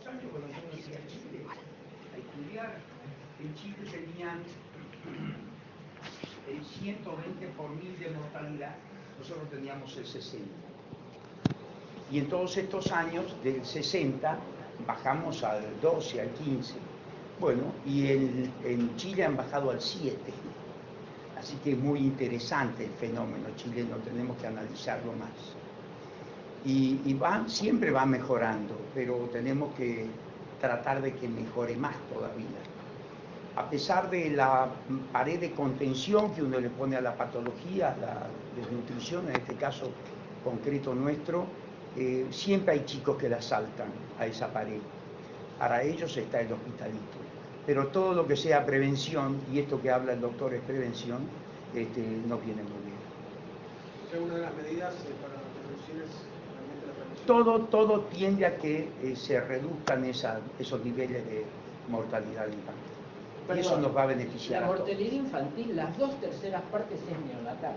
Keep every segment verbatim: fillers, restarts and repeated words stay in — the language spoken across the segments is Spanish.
años cuando yo nací en Chile a estudiar. En Chile tenían el ciento veinte por mil de mortalidad, nosotros teníamos el sesenta. Y en todos estos años, del sesenta, bajamos al doce, al quince. Bueno, y en, en Chile han bajado al siete. Así que es muy interesante el fenómeno chileno, tenemos que analizarlo más. Y, y va, siempre va mejorando, pero tenemos que tratar de que mejore más todavía. A pesar de la pared de contención que uno le pone a la patología, la desnutrición, en este caso concreto nuestro, eh, siempre hay chicos que la saltan a esa pared. Para ellos está el hospitalito. Pero todo lo que sea prevención, y esto que habla el doctor es prevención, este, nos viene muy bien. O sea, una de las medidas eh, para la prevención es realmente la prevención. Todo, todo tiende a que eh, se reduzcan esa, esos niveles de mortalidad infantil. Perdón, y eso nos va a beneficiar. La a mortalidad todos. infantil, las dos terceras partes es neonatal.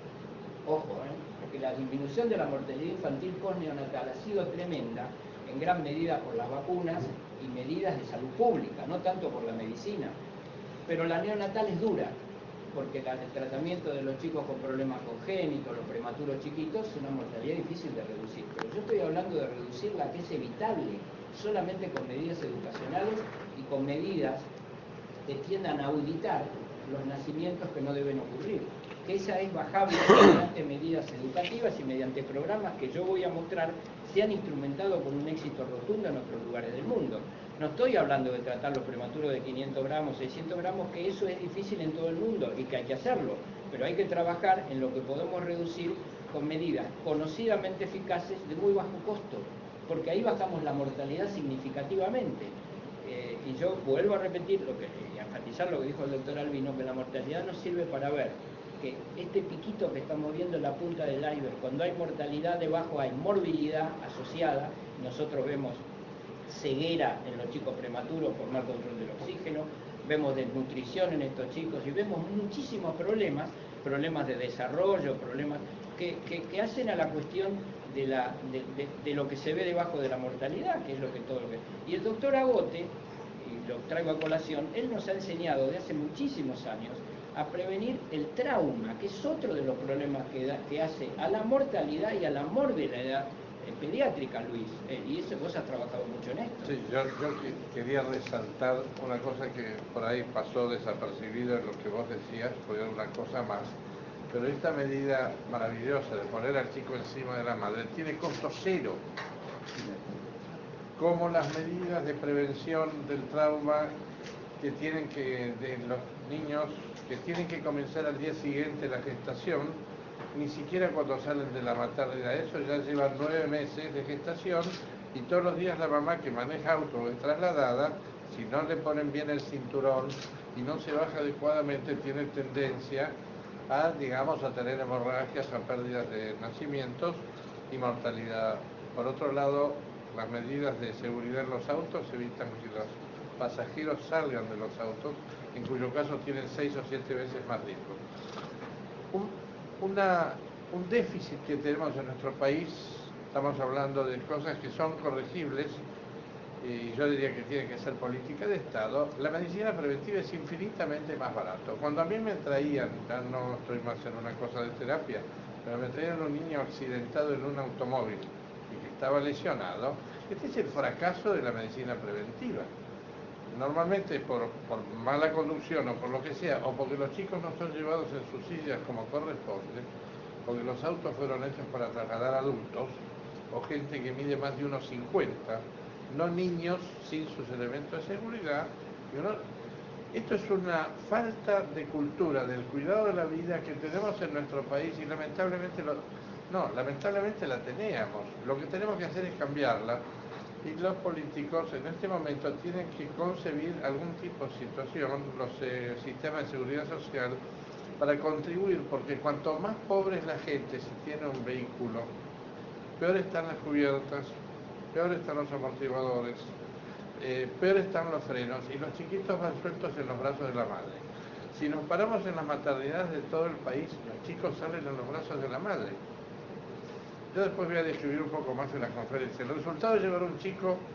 Ojo, ¿eh? Porque la disminución de la mortalidad infantil post-neonatal ha sido tremenda, en gran medida por las vacunas y medidas de salud pública, no tanto por la medicina. Pero la neonatal es dura, porque la, el tratamiento de los chicos con problemas congénitos, los prematuros chiquitos, es una mortalidad difícil de reducir. Pero yo estoy hablando de reducir la que es evitable, solamente con medidas educacionales y con medidas que tiendan a auditar los nacimientos que no deben ocurrir. Que esa es bajable mediante medidas educativas y mediante programas que yo voy a mostrar se han instrumentado con un éxito rotundo en otros lugares del mundo. No estoy hablando de tratar los prematuros de quinientos gramos, seiscientos gramos, que eso es difícil en todo el mundo y que hay que hacerlo, pero hay que trabajar en lo que podemos reducir con medidas conocidamente eficaces de muy bajo costo, porque ahí bajamos la mortalidad significativamente. Eh, y yo vuelvo a repetir lo que, y a enfatizar lo que dijo el doctor Albino, que la mortalidad nos sirve para ver que este piquito que estamos viendo en la punta del iceberg, cuando hay mortalidad debajo hay morbilidad asociada, nosotros vemos ceguera en los chicos prematuros por mal control del oxígeno, vemos desnutrición en estos chicos y vemos muchísimos problemas, problemas de desarrollo, problemas que, que, que hacen a la cuestión de, la, de, de, de lo que se ve debajo de la mortalidad, que es lo que todo lo que... Y el doctor Agote, y lo traigo a colación, él nos ha enseñado de hace muchísimos años a prevenir el trauma, que es otro de los problemas que, da, que hace a la mortalidad y a la morbilidad pediátrica, Luis, eh, y eso vos has trabajado mucho en esto. Sí, yo, yo quería resaltar una cosa que por ahí pasó desapercibida en lo que vos decías, fue una cosa más, pero esta medida maravillosa de poner al chico encima de la madre tiene costo cero, como las medidas de prevención del trauma que tienen que, de los niños, que tienen que comenzar al día siguiente la gestación, ni siquiera cuando salen de la maternidad, eso ya llevan nueve meses de gestación y todos los días la mamá que maneja auto es trasladada, si no le ponen bien el cinturón y no se baja adecuadamente, tiene tendencia a, digamos, a tener hemorragias, a pérdidas de nacimientos y mortalidad. Por otro lado, las medidas de seguridad en los autos evitan que los pasajeros salgan de los autos, en cuyo caso tienen seis o siete veces más riesgo. Un, Una, un déficit que tenemos en nuestro país, estamos hablando de cosas que son corregibles, y yo diría que tiene que ser política de Estado. La medicina preventiva es infinitamente más barato. Cuando a mí me traían, ya no estoy más en una cosa de terapia, pero me traían un niño accidentado en un automóvil y que estaba lesionado, este es el fracaso de la medicina preventiva. Normalmente por, por mala conducción o por lo que sea, o porque los chicos no son llevados en sus sillas como corresponde, porque los autos fueron hechos para trasladar adultos, o gente que mide más de uno cincuenta, no niños sin sus elementos de seguridad. Y uno, esto es una falta de cultura del cuidado de la vida que tenemos en nuestro país y lamentablemente, lo, no, lamentablemente la teníamos. Lo que tenemos que hacer es cambiarla. Y los políticos en este momento tienen que concebir algún tipo de situación, los eh, sistemas de seguridad social, para contribuir, porque cuanto más pobre es la gente, si tiene un vehículo, peor están las cubiertas, peor están los amortiguadores, eh, peor están los frenos, y los chiquitos van sueltos en los brazos de la madre. Si nos paramos en las maternidades de todo el país, los chicos salen en los brazos de la madre. Yo después voy a describir un poco más en la conferencia. El resultado es llevar un chico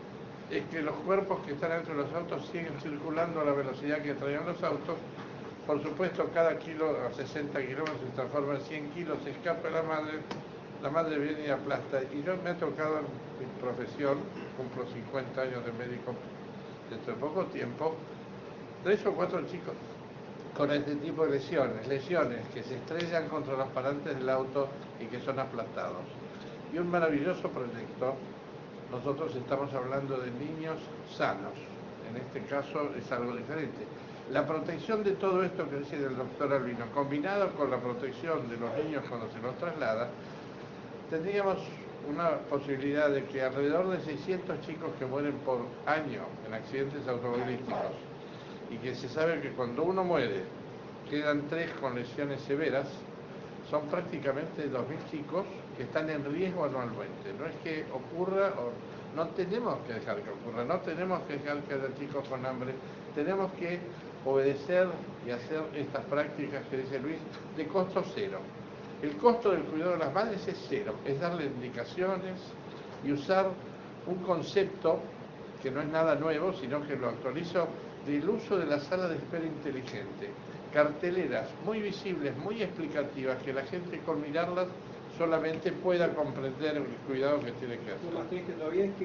es que los cuerpos que están dentro de los autos siguen circulando a la velocidad que traían los autos. Por supuesto, cada kilo a sesenta kilómetros se transforma en cien kilos, se escapa la madre, la madre viene y aplasta. Y yo me ha tocado en mi profesión, cumplo cincuenta años de médico dentro de poco tiempo, tres o cuatro chicos con este tipo de lesiones, lesiones que se estrellan contra los parantes del auto y que son aplastados. Y un maravilloso proyecto, nosotros estamos hablando de niños sanos, en este caso es algo diferente. La protección de todo esto que dice el doctor Albino, combinado con la protección de los niños cuando se los traslada, tendríamos una posibilidad de que alrededor de seiscientos chicos que mueren por año en accidentes automovilísticos, y que se sabe que cuando uno muere quedan tres con lesiones severas, son prácticamente dos mil chicos que están en riesgo anualmente. No es que ocurra, o no tenemos que dejar que ocurra, no tenemos que dejar que haya chicos con hambre, tenemos que obedecer y hacer estas prácticas que dice Luis de costo cero. El costo del cuidado de las madres es cero, es darle indicaciones y usar un concepto que no es nada nuevo, sino que lo actualizo, del uso de la sala de espera inteligente. Carteleras muy visibles, muy explicativas, que la gente con mirarlas solamente pueda comprender el cuidado que tiene que hacer. Martín, que todavía es que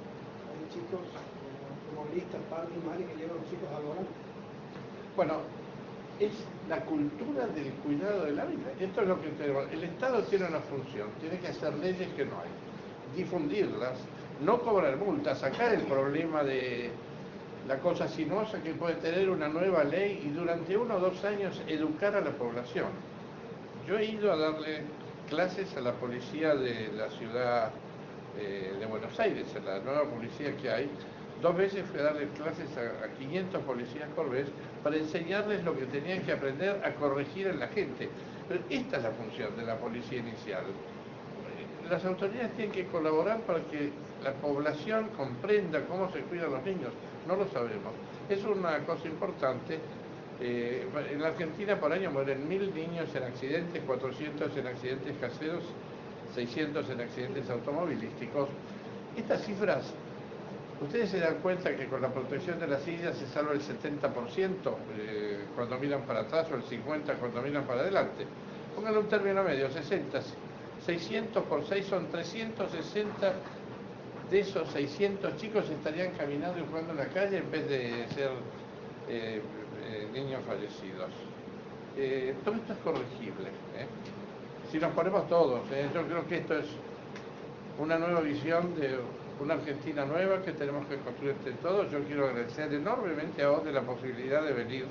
hay chicos, automovilistas, padres y madres que llevan a los chicos al volante. Bueno, es la cultura del cuidado de la vida. Esto es lo que tenemos. El Estado tiene una función, tiene que hacer leyes que no hay, difundirlas, no cobrar multas, sacar el problema de la cosa sinuosa que puede tener una nueva ley y durante uno o dos años educar a la población. Yo he ido a darle clases a la policía de la ciudad eh, de Buenos Aires, a la nueva policía que hay. Dos veces fui a darle clases a, a quinientos policías por vez para enseñarles lo que tenían que aprender a corregir en la gente. Pero esta es la función de la policía inicial. Las autoridades tienen que colaborar para que la población comprenda cómo se cuidan los niños. No lo sabemos. Es una cosa importante. Eh, en la Argentina por año mueren mil niños en accidentes, cuatrocientos en accidentes caseros, seiscientos en accidentes automovilísticos. Estas cifras, ustedes se dan cuenta que con la protección de las sillas se salva el setenta por ciento eh, cuando miran para atrás o el cincuenta por ciento cuando miran para adelante. Pónganle un término medio, sesenta. seiscientos por seis son trescientos sesenta. De esos seiscientos chicos estarían caminando y jugando en la calle en vez de ser eh, eh, niños fallecidos. Eh, todo esto es corregible. ¿eh? Si nos ponemos todos, ¿eh? yo creo que esto es una nueva visión de una Argentina nueva que tenemos que construir entre todos. Yo quiero agradecer enormemente a vos de la posibilidad de venir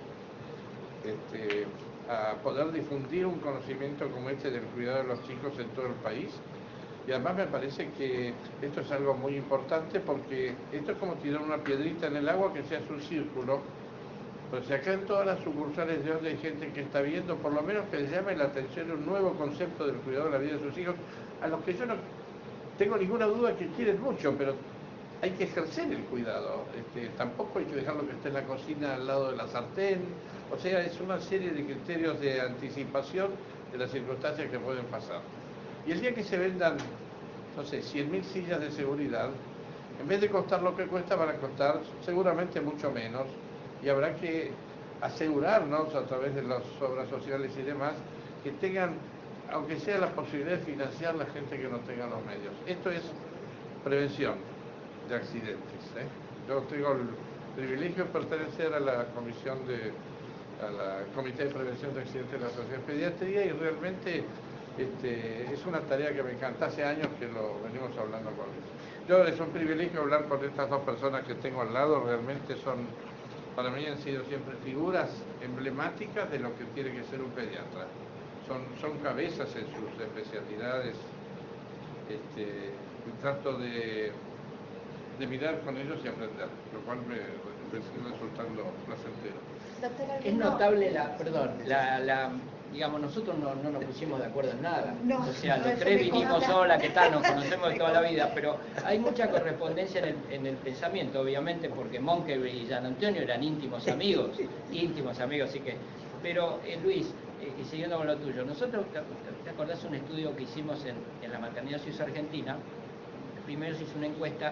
este, a poder difundir un conocimiento como este del cuidado de los chicos en todo el país. Y además me parece que esto es algo muy importante porque esto es como tirar una piedrita en el agua que se hace un círculo. Pues si acá en todas las sucursales de donde hay gente que está viendo, por lo menos que les llame la atención un nuevo concepto del cuidado de la vida de sus hijos, a los que yo no tengo ninguna duda que quieren mucho, pero hay que ejercer el cuidado. Este, tampoco hay que dejarlo que esté en la cocina al lado de la sartén. O sea, es una serie de criterios de anticipación de las circunstancias que pueden pasar. Y el día que se vendan, no sé, cien mil sillas de seguridad, en vez de costar lo que cuesta, van a costar seguramente mucho menos. Y habrá que asegurarnos a través de las obras sociales y demás, que tengan, aunque sea la posibilidad de financiar la gente que no tenga los medios. Esto es prevención de accidentes. ¿eh? Yo tengo el privilegio de pertenecer a la comisión de, a la Comité de Prevención de Accidentes de la Sociedad de Pediatría y realmente este, es una tarea que me encanta. Hace años que lo venimos hablando con ellos. Yo es un privilegio hablar con estas dos personas que tengo al lado, realmente son, para mí han sido siempre figuras emblemáticas de lo que tiene que ser un pediatra. Son, son cabezas en sus especialidades, este, y trato de, de mirar con ellos y aprender, lo cual me, me sigue resultando placentero. Es notable la, perdón, la, la, digamos, nosotros no, no nos pusimos de acuerdo en nada. No, o sea, no, los eso tres me vinimos consta. sola, ¿qué tal? Nos conocemos de toda la vida, pero hay mucha correspondencia en el, en el pensamiento, obviamente, porque Monkeberg y Gian Antonio eran íntimos amigos, íntimos amigos, así que... Pero, eh, Luis, eh, y siguiendo con lo tuyo, nosotros, ¿te, te acordás un estudio que hicimos en, en la maternidad suiza argentina? Primero se hizo una encuesta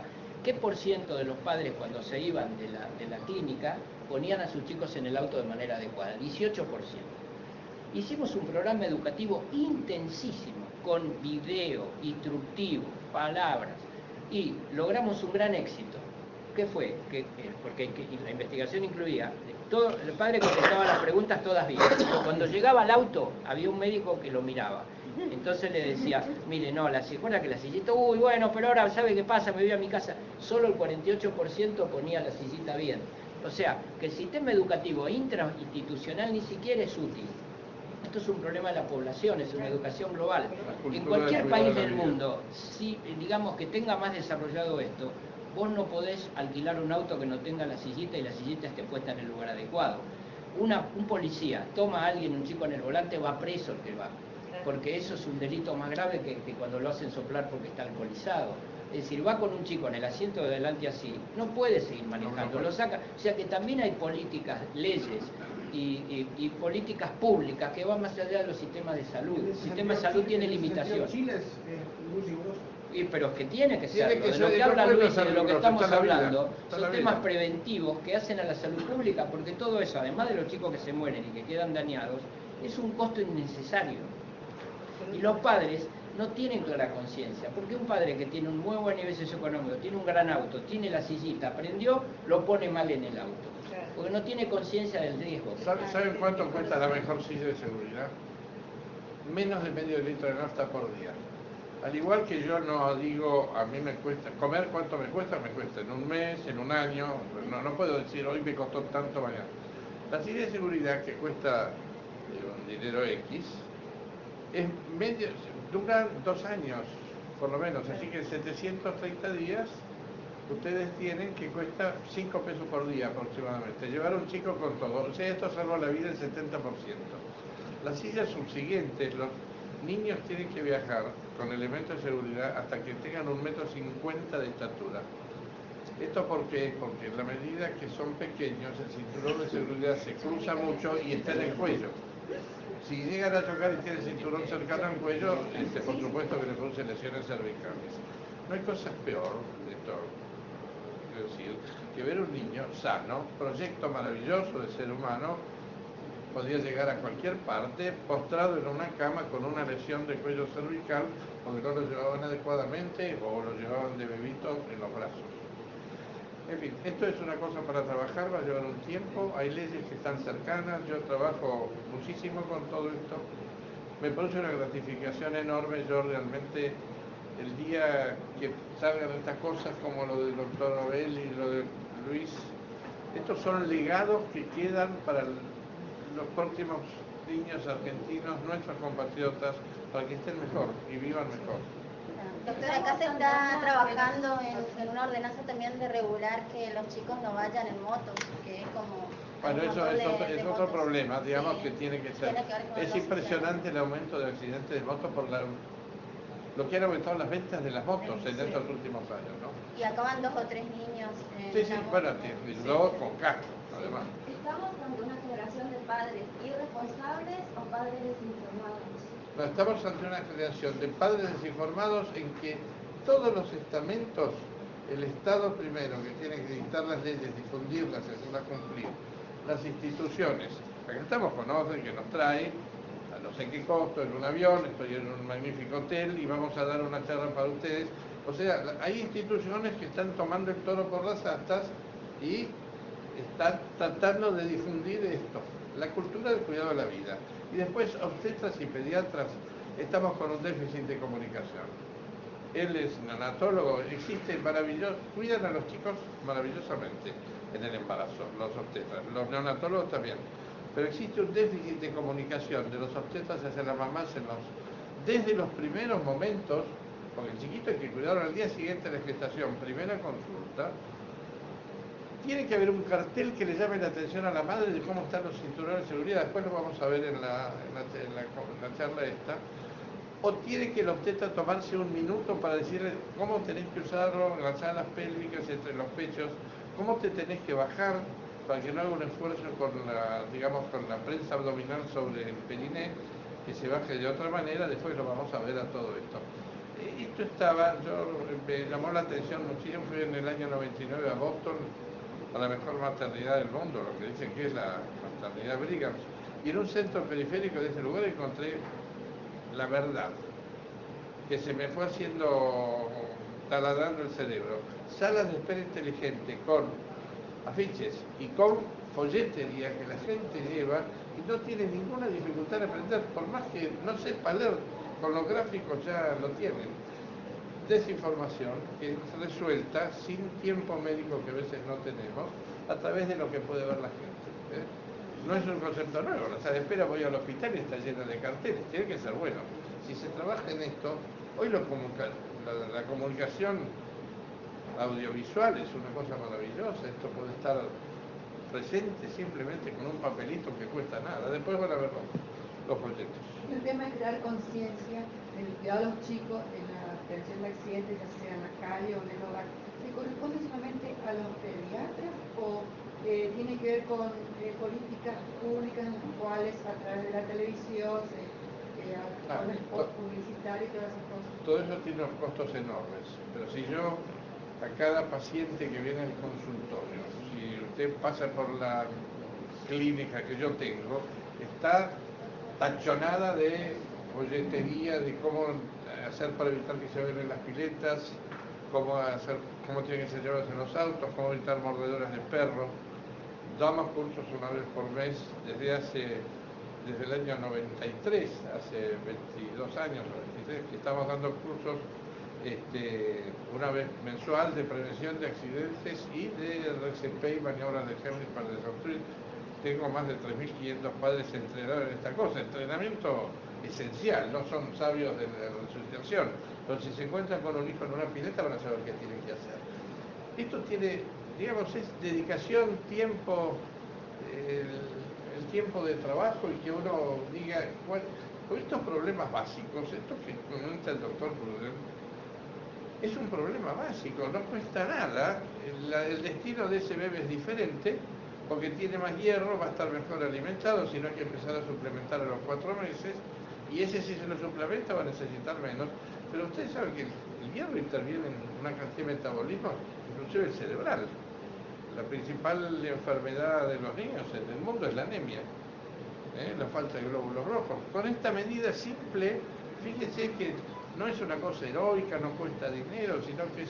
¿qué por ciento de los padres cuando se iban de la, de la clínica ponían a sus chicos en el auto de manera adecuada? dieciocho por ciento. Hicimos un programa educativo intensísimo, con video, instructivo, palabras, y logramos un gran éxito. ¿Qué fue? Que, eh, porque que, la investigación incluía, todo, el padre contestaba las preguntas todas bien, pero cuando llegaba al auto había un médico que lo miraba. Entonces le decía, mire, no, la secuela que la sillita, uy, bueno, pero ahora, ¿sabe qué pasa? Me voy a mi casa. Solo el cuarenta y ocho por ciento ponía la sillita bien. O sea, que el sistema educativo intrainstitucional ni siquiera es útil. Esto es un problema de la población, es una educación global. En cualquier país del mundo, si digamos que tenga más desarrollado esto, vos no podés alquilar un auto que no tenga la sillita y la sillita esté puesta en el lugar adecuado. Una, un policía toma a alguien, un chico en el volante, va preso el que va. Porque eso es un delito más grave que, que cuando lo hacen soplar porque está alcoholizado. Es decir, va con un chico en el asiento de delante así, no puede seguir manejando, lo saca. O sea que también hay políticas, leyes y, y, y políticas públicas que van más allá de los sistemas de salud. El sistema de salud tiene limitaciones. Chile es muy riguroso. Y, pero es que tiene que ser, que de lo ser, que habla no Luis y de lo que riguroso, estamos está la vida, hablando, está son la temas vida. preventivos que hacen a la salud pública, porque todo eso, además de los chicos que se mueren y que quedan dañados, es un costo innecesario. Y los padres no tienen clara conciencia, porque un padre que tiene un muy buen nivel socioeconómico, tiene un gran auto, tiene la sillita, aprendió, lo pone mal en el auto, porque no tiene conciencia del riesgo. ¿Saben cuánto cuesta la mejor silla de seguridad? Menos de medio litro de nafta por día. Al igual que yo no digo, a mí me cuesta, comer cuánto me cuesta, me cuesta en un mes, en un año, no, no puedo decir hoy me costó tanto mañana. La silla de seguridad que cuesta digo, un dinero X, es medio, dura dos años, por lo menos, así que setecientos treinta días ustedes tienen que cuesta cinco pesos por día aproximadamente. Llevar a un chico con todo, o sea, esto salva la vida el setenta por ciento. Las sillas subsiguientes, los niños tienen que viajar con elementos de seguridad hasta que tengan un metro cincuenta de estatura. ¿Esto por qué? Porque en la medida que son pequeños, el cinturón de seguridad se cruza mucho y está en el cuello. Si llegan a chocar y tiene el cinturón cercano al cuello, este, por supuesto que le produce lesiones cervicales. No hay cosas peor de todo, es decir, que ver un niño sano, proyecto maravilloso de ser humano, podía llegar a cualquier parte, postrado en una cama con una lesión de cuello cervical, porque no lo llevaban adecuadamente o lo llevaban de bebito en los brazos. En fin, esto es una cosa para trabajar, va a llevar un tiempo, hay leyes que están cercanas, yo trabajo muchísimo con todo esto, me produce una gratificación enorme, yo realmente el día que salgan estas cosas como lo del doctor Nobel y lo de Luis, estos son legados que quedan para el, los próximos niños argentinos, nuestros compatriotas, para que estén mejor y vivan mejor. Doctor, acá se está trabajando en, en una ordenanza también de regular que los chicos no vayan en motos, que es como... Bueno, eso es, de, otro, de es otro problema, digamos sí, que tiene que ser... tiene que ver con es la impresionante el aumento de accidentes de motos por la, lo que han aumentado las ventas de las motos en sí. estos últimos años, ¿no? Y acaban dos o tres niños en Sí, sí, una bueno, moto. sí, dos con casco, además. ¿Estamos ante una generación de padres irresponsables o padres desinformados? No, estamos ante una generación de padres desinformados en que todos los estamentos, el Estado primero, que tiene que dictar las leyes, difundirlas, hacerlas cumplir, las instituciones, acá estamos con Orden que nos trae, a no sé qué costo, en un avión, estoy en un magnífico hotel y vamos a dar una charla para ustedes. O sea, hay instituciones que están tomando el toro por las astas y están tratando de difundir esto, la cultura del cuidado de la vida. Y después, obstetras y pediatras, estamos con un déficit de comunicación. Él es neonatólogo, existe maravilloso, cuidan a los chicos maravillosamente en el embarazo, los obstetras, los neonatólogos también. Pero existe un déficit de comunicación de los obstetras hacia las mamás en los, desde los primeros momentos, porque el chiquito hay que cuidarlo al día siguiente de la gestación, primera consulta. Tiene que haber un cartel que le llame la atención a la madre de cómo están los cinturones de seguridad, después lo vamos a ver en la, en la, en la, en la charla esta. O tiene que el obstetra tomarse un minuto para decirle cómo tenés que usarlo en las alas pélvicas, entre los pechos, cómo te tenés que bajar para que no haga un esfuerzo con la, digamos, con la prensa abdominal sobre el periné, que se baje de otra manera, después lo vamos a ver a todo esto. Eh, Esto estaba, yo me llamó la atención muchísimo, fui en el año noventa y nueve a Boston, a la mejor maternidad del mundo, lo que dicen que es la maternidad Brigham, y en un centro periférico de ese lugar encontré la verdad, que se me fue haciendo, taladrando el cerebro. Salas de espera inteligente con afiches y con folletería que la gente lleva y no tiene ninguna dificultad en aprender, por más que no sepa leer, con los gráficos ya lo tienen. Desinformación que es resuelta sin tiempo médico que a veces no tenemos, a través de lo que puede ver la gente. ¿eh? No es un concepto nuevo, la sala de espera, voy al hospital y está llena de carteles, tiene que ser bueno. Si se trabaja en esto, hoy lo comunica, la, la comunicación audiovisual es una cosa maravillosa, esto puede estar presente simplemente con un papelito que cuesta nada, después van a ver los, los folletos. El tema es crear conciencia del cuidado de los chicos en la prevención de accidentes, ya sea en la calle o en el hogar. ¿Se corresponde solamente a los pediatras o eh, tiene que ver con eh, políticas públicas en las cuales a través de la televisión, eh, eh, Ah, con el spot publicitario y todas esas cosas? Todo eso tiene unos costos enormes, pero si yo a cada paciente que viene al consultorio, si usted pasa por la clínica que yo tengo, está tachonada de folletería, de cómo hacer para evitar que se abren las piletas, cómo hacer, cómo tienen que ser llevados en los autos, cómo evitar mordedores de perro. Damos cursos una vez por mes desde hace, desde el año noventa y tres, hace veintidós años o veintitrés, que estamos dando cursos este, una vez mensual de prevención de accidentes y de R C P y maniobras de Heimlich para desobstruir. Tengo más de tres mil quinientos padres entrenados en esta cosa, entrenamiento esencial, no son sabios de la resucitación, pero si se encuentran con un hijo en una pileta van a saber qué tienen que hacer. Esto tiene, digamos, es dedicación, tiempo, el, el tiempo de trabajo y que uno diga, cuál, con estos problemas básicos, esto que comenta el doctor Pruden, es un problema básico, no cuesta nada, el, el destino de ese bebé es diferente, porque tiene más hierro, va a estar mejor alimentado, si no hay que empezar a suplementar a los cuatro meses, y ese si se lo suplementa va a necesitar menos, pero ustedes saben que el, el hierro interviene en una cantidad de metabolismos, inclusive el cerebral. La principal enfermedad de los niños en el mundo es la anemia, ¿eh? la falta de glóbulos rojos. Con esta medida simple, fíjense que no es una cosa heroica, no cuesta dinero, sino que es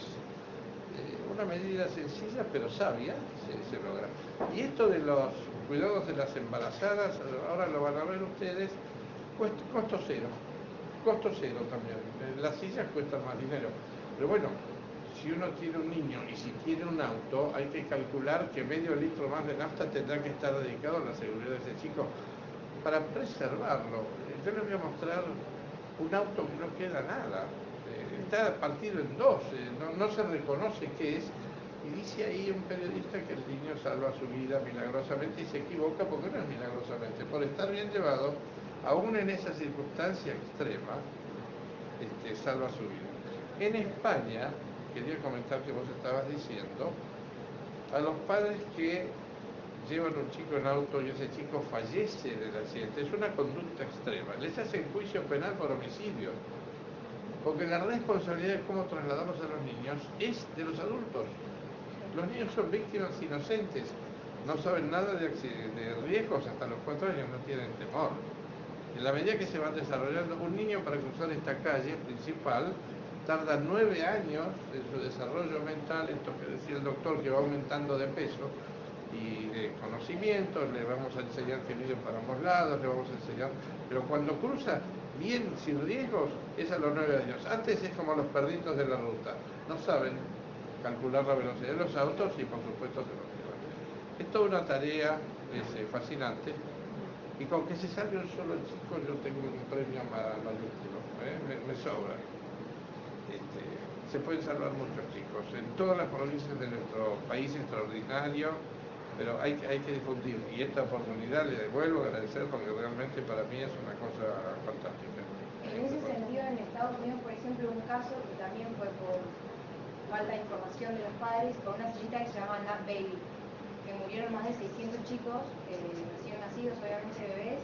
una medida sencilla pero sabia, se, se logra. Y esto de los cuidados de las embarazadas, ahora lo van a ver ustedes, cuesta, costo cero, costo cero también. Las sillas cuestan más dinero, pero bueno, si uno tiene un niño y si tiene un auto, hay que calcular que medio litro más de nafta tendrá que estar dedicado a la seguridad de ese chico para preservarlo. Yo les voy a mostrar un auto que no queda nada. Está partido en dos, eh, no, no se reconoce qué es, y dice ahí un periodista que el niño salva su vida milagrosamente y se equivoca porque no es milagrosamente, por estar bien llevado, aún en esa circunstancia extrema, este, salva su vida. En España, quería comentar que vos estabas diciendo, a los padres que llevan un chico en auto y ese chico fallece en el accidente, es una conducta extrema, les hacen juicio penal por homicidio. Porque la responsabilidad de cómo trasladamos a los niños es de los adultos. Los niños son víctimas inocentes, no saben nada de, de riesgos, hasta los cuatro años no tienen temor. En la medida que se van desarrollando, un niño para cruzar esta calle principal tarda nueve años en su desarrollo mental, esto que decía el doctor, que va aumentando de peso y de conocimientos, le vamos a enseñar que mire para ambos lados, le vamos a enseñar, pero cuando cruza bien, sin riesgos, es a los nueve años. Antes es como los perritos de la ruta, no saben calcular la velocidad de los autos y por supuesto se los llevan. Es toda una tarea es, eh, fascinante, y con que se salve un solo chico yo tengo un premio mayúsculo, ¿eh? me, me sobra. Este, se pueden salvar muchos chicos, en todas las provincias de nuestro país extraordinario, pero hay, hay que difundir, y esta oportunidad le vuelvo a agradecer porque realmente para mí es una cosa fantástica. En ese sentido, en Estados Unidos, por ejemplo, un caso que también fue por falta de información de los padres, con una señorita que se llama Nat Bailey, que murieron más de seiscientos chicos, eh, recién nacidos, obviamente bebés,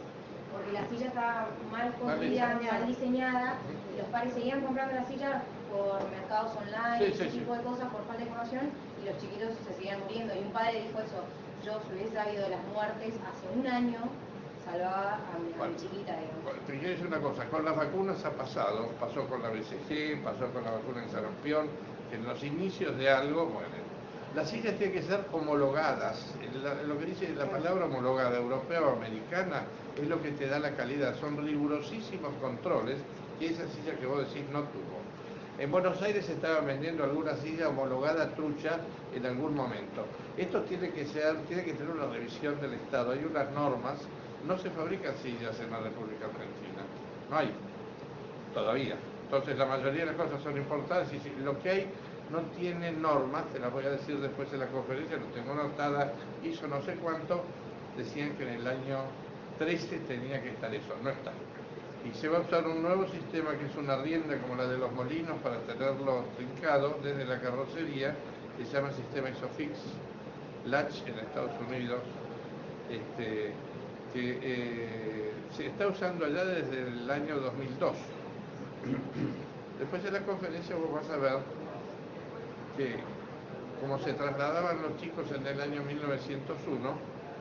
porque la silla estaba mal Mal construida, diseñada. mal diseñada, y los padres seguían comprando la silla por mercados online, Sí, ese sí, tipo sí. de cosas, por falta de información, y los chiquitos se seguían muriendo. Y un padre dijo eso: yo si hubiese sabido de las muertes hace un año, salvaba a mi, a mi Bueno, chiquita, digamos. te quiero decir una cosa, con las vacunas ha pasado, pasó con la B C G, pasó con la vacuna en sarampión, que en los inicios de algo mueren. Las sillas tienen que ser homologadas, la- lo que dice la palabra homologada, europea o americana, es lo que te da la calidad, son rigurosísimos controles que esa silla que vos decís no tuvo. En Buenos Aires se estaba vendiendo alguna silla homologada trucha en algún momento. Esto tiene que ser, tiene que tener una revisión del Estado, hay unas normas, no se fabrican sillas en la República Argentina, no hay, todavía. Entonces la mayoría de las cosas son importadas y si lo que hay no tiene normas, te las voy a decir después en la conferencia, lo tengo anotada, hizo no sé cuánto, decían que en el año trece tenía que estar eso, no está. Y se va a usar un nuevo sistema que es una rienda como la de los molinos para tenerlo trincado desde la carrocería, que se llama sistema Isofix, Latch en Estados Unidos, este, que eh, se está usando allá desde el año dos mil dos. Después de la conferencia vos vas a ver que como se trasladaban los chicos en el año mil novecientos uno,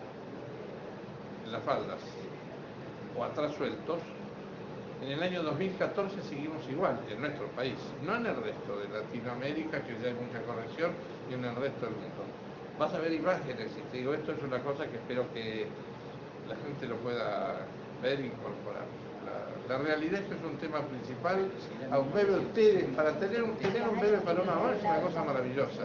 en las faldas o atrás sueltos, en el año dos mil catorce seguimos igual en nuestro país, no en el resto de Latinoamérica, que ya hay mucha corrección, y en el resto del mundo. Vas a ver imágenes, y te digo, esto es una cosa que espero que la gente lo pueda ver e incorporar. La, la realidad es que es un tema principal. A un bebé, ustedes, para tener un, tener un bebé para una mamá es una cosa maravillosa.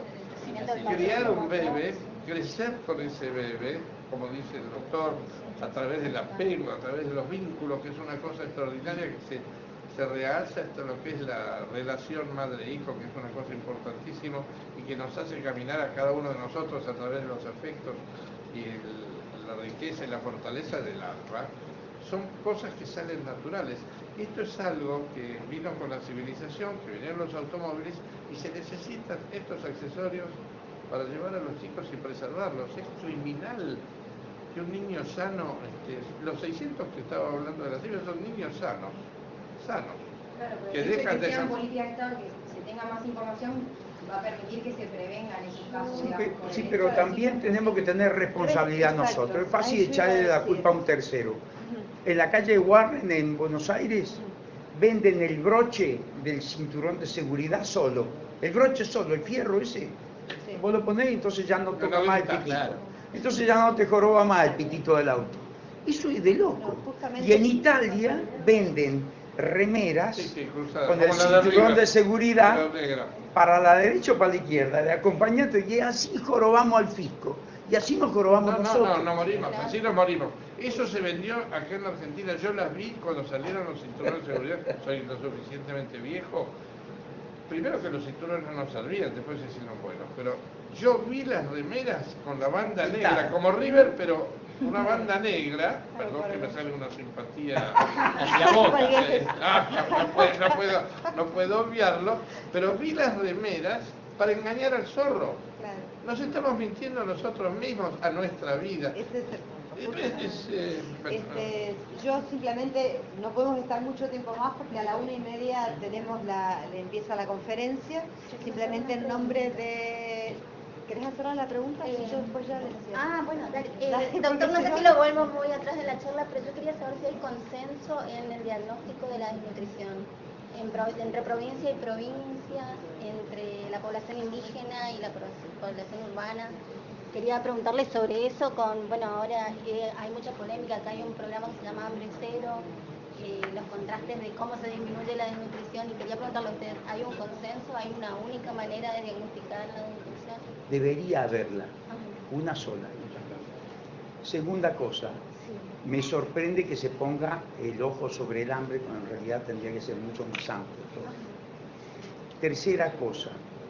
Criar un bebé, crecer con ese bebé, como dice el doctor, a través del apego, a través de los vínculos, que es una cosa extraordinaria que se, se realza hasta lo que es la relación madre-hijo, que es una cosa importantísima y que nos hace caminar a cada uno de nosotros a través de los afectos y el, la riqueza y la fortaleza del alma. Son cosas que salen naturales. Esto es algo que vino con la civilización, que vinieron los automóviles y se necesitan estos accesorios para llevar a los chicos y preservarlos. Es criminal que un niño sano, este, los seiscientos que estaba hablando de las cifras son niños sanos, sanos, Claro, pero que el hecho de dejan que de sean ejercer. políticas de Estado, que se tenga más información, va a permitir que se prevengan esos casos. Sí, digamos, pe- por el sí, hecho pero de decir- también tenemos que tener responsabilidad Exacto, nosotros. Es a fácil eso iba a echarle la decir. culpa a un tercero. En la calle Warren, en Buenos Aires, venden el broche del cinturón de seguridad solo. El broche solo, el fierro ese. Sí. Vos lo ponés y entonces ya no toca no más el grita, pitito. claro. Entonces ya no te joroba más el pitito del auto. Eso es de loco. No, justamente- Y en Italia venden remeras Sí, sí, cruzada, con el como la de cinturón River, de seguridad la negra. para la derecha o para la izquierda, de acompañante, y así jorobamos al fisco. Y así nos jorobamos No, no, nosotros. no, no morimos, así nos morimos. Eso se vendió acá en la Argentina, yo las vi cuando salieron los cinturones de seguridad, soy lo suficientemente viejo. Primero que los cinturones no nos servían, después se hicieron buenos, pero yo vi las remeras con la banda negra, como River, pero una banda negra, perdón que me sale una simpatía Hacia Boca. eh, ah, no, no puedo, no, puedo, no puedo obviarlo, pero vi las remeras para engañar al zorro. Claro. Nos estamos mintiendo a nosotros mismos, a nuestra vida. Ese es el punto. Es- es, eh, bueno, Este, yo simplemente no podemos estar mucho tiempo más porque a la una y media tenemos la, le empieza la conferencia. Simplemente en nombre de... ¿Querés hacer la pregunta? Eh, Sí, yo después ya les decía. Ah, bueno, dale. Eh, Dale, doctor, porque no si sé no- si lo volvemos muy atrás de la charla, pero yo quería saber si hay consenso en el diagnóstico de la desnutrición en pro- entre provincia y provincia, entre la población indígena y la pro- población urbana. Quería preguntarle sobre eso con, bueno, ahora eh, hay mucha polémica, acá hay un programa que se llama Hambre Cero, eh, los contrastes de cómo se disminuye la desnutrición, y quería preguntarle a usted, ¿hay un consenso, hay una única manera de diagnosticar la desnutrición? Debería haberla, Ajá. una sola. Segunda cosa, Sí. me sorprende que se ponga el ojo sobre el hambre cuando en realidad tendría que ser mucho más amplio todo. Tercera cosa,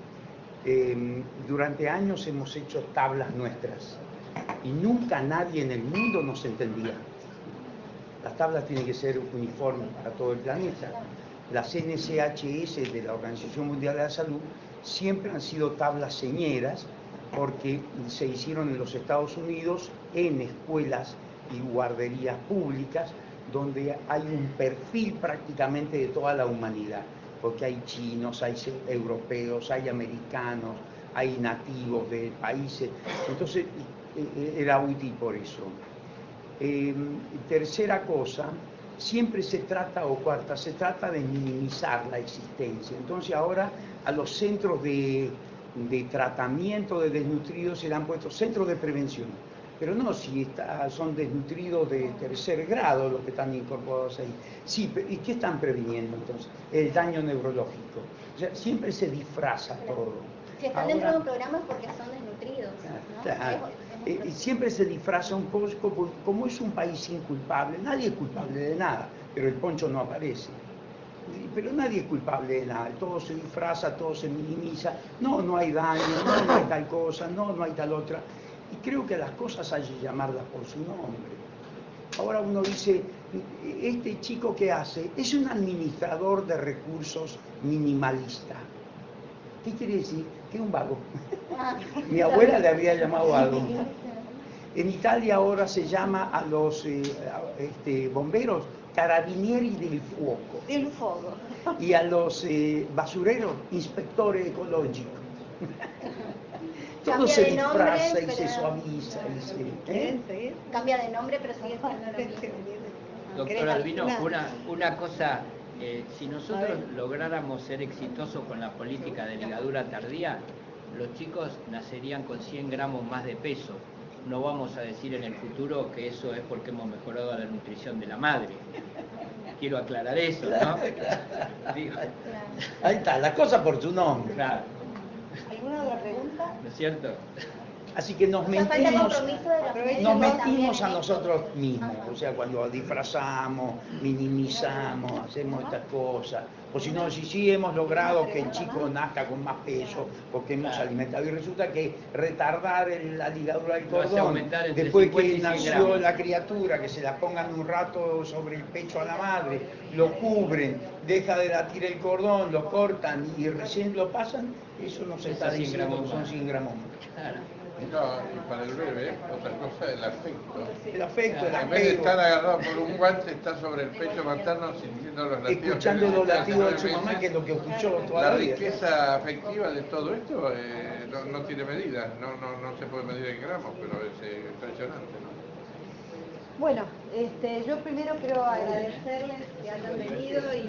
eh, durante años hemos hecho tablas nuestras y nunca nadie en el mundo nos entendía. Las tablas tienen que ser uniformes para todo el planeta. Las N S H S de la Organización Mundial de la Salud siempre han sido tablas señeras porque se hicieron en los Estados Unidos en escuelas y guarderías públicas donde hay un perfil prácticamente de toda la humanidad, porque hay chinos, hay europeos, hay americanos, hay nativos de países, entonces era útil por eso. Eh, tercera cosa, siempre se trata, o cuarta, se trata de minimizar la existencia. Entonces ahora a los centros de, de tratamiento de desnutridos se le han puesto centros de prevención, pero no si está, son desnutridos de tercer grado los que están incorporados ahí. Sí, ¿y qué están previniendo entonces? El daño neurológico. O sea, siempre se disfraza todo. Si están ahora, dentro de un programa es porque son desnutridos, ¿no? Claro. Eh, y siempre se disfraza un poco, como es un país inculpable, nadie es culpable de nada, pero el poncho no aparece. Pero nadie es culpable de nada, todo se disfraza, todo se minimiza, no, no hay daño, no, no hay tal cosa, no, no hay tal otra. Y creo que las cosas hay que llamarlas por su nombre. Ahora uno dice, este chico que hace es un administrador de recursos minimalista. ¿Qué quiere decir? Que es un vago. Mi abuela le había llamado vago. En Italia ahora se llama a los eh, este, bomberos carabinieri del fuoco. Del fuego. Y a los eh, basureros inspectores ecológicos. Todo Cambia se de nombre, disfraza y pero- se suaviza. Y se, ¿eh? Cambia de nombre, pero sigue siendo lo mismo. Doctor Albino, una, una cosa, eh, si nosotros lográramos ser exitosos con la política de ligadura tardía, los chicos nacerían con cien gramos más de peso. No vamos a decir en el futuro que eso es porque hemos mejorado la nutrición de la madre. Quiero aclarar eso, ¿no? Digo, Ahí está, la cosa por su nombre. claro, ¿Alguna otra pregunta? ¿no es cierto? Así que nos O sea, falta el mentimos, compromiso de la familia nos también mentimos en a esto. nosotros mismos, Ajá. o sea, cuando disfrazamos, minimizamos, hacemos estas cosas, o si no, si sí hemos logrado que el chico nazca con más peso, porque hemos alimentado, y resulta que retardar el- la ligadura del Lo hace cordón, aumentar entre después cincuenta que y cien nació gramos. la criatura, que se la pongan un rato sobre el pecho a la madre, lo cubren, deja de latir el cordón, lo cortan y recién lo pasan, eso no se Eso está cien diciendo gramos que son más. cien gramos más. Claro. No, y para el bebé, otra cosa es el afecto. El afecto, el En vez de apego, estar agarrado por un guante, está sobre el pecho materno sintiendo los latidos. escuchando que los hace latidos de nueve su mamá, meses. que es lo que escuchó toda La la vida. riqueza afectiva de todo esto eh, no, no tiene medida, no, no, no se puede medir en gramos, pero es eh, impresionante, ¿no? Bueno, este, yo primero quiero agradecerles que hayan venido y